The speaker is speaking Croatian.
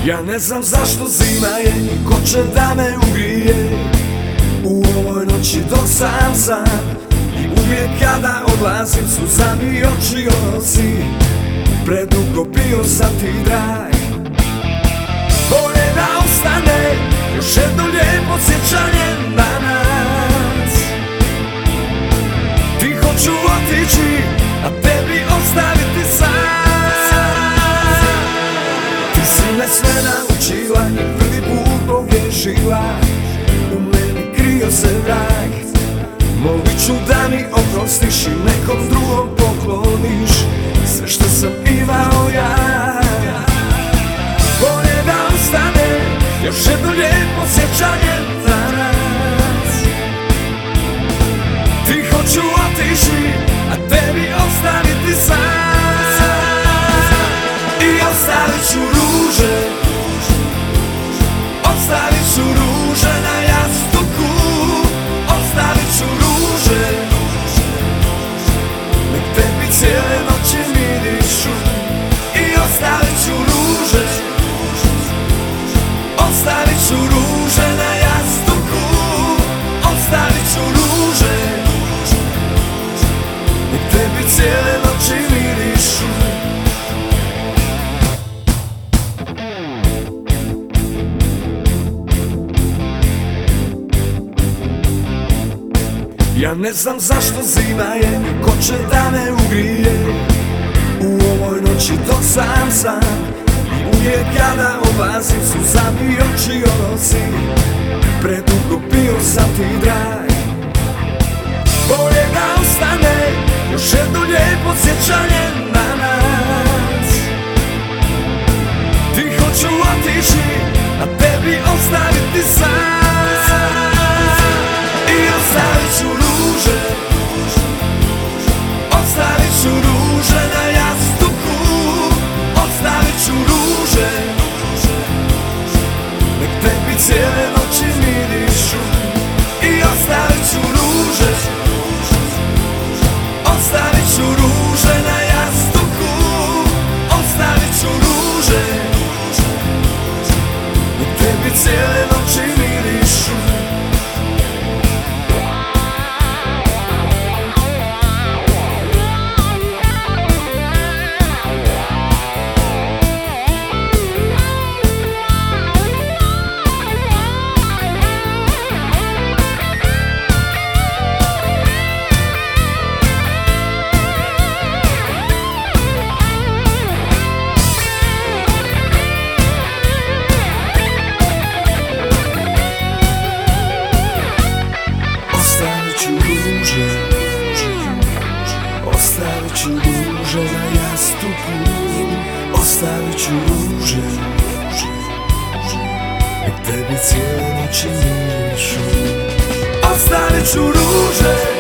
Ja ne znam zašto zima je i ko će da me ugrije u ovoj noći dok sam i uvijek kada odlazim suzami oči onosi. Predugo bio sam ti drag, bolje da ostane još jedno lijepo sjećanje na nas. Tiho ću otići, a tebi ostaviti sam. Ti si me sve naučila i prvi put pogriješila, u meni krio se vrag. Molit ću da mi oprostiš i nekom drugom pokloniš sve što sam imao ja. Bolje da ostane još jedno lijepo sjećanje za nas. Tiho ću otići, a tebi ostaviti sam. I ostavit ću ruže, ostavit ću ruže na jastuku. Ostavit ću ruže, nek tebi cijele noći mirišu. I ostavit ću ruže, ostavit ću ruže na jastuku. Ostavit ću ruže, nek tebi cijele noći mirišu. Ja ne znam zašto zima je, ko će da me ugrije u ovoj noći dok sam i uvijek kada odlazim suzami oči onosi. Predugo bio sam ti drag, bolje da ostane još jedno lijepo sjećanje na nas. Tiho ću otići, a tebi ostaviti sam. I ostavit ću ruže, ostavit ću ruže na jastuku. Ostavit ću ruže, nek tebi cijele noći mirišu. I ostavit ću ruže, ostavit ću ruže na jastuku. Ostavit ću ruže, nek tebi cijele noći mirišu. Ostavit ću ruže na jastuku. Ostavit ću ruže, nek tebi cijele noći mirišu. Ostavit ću ruže,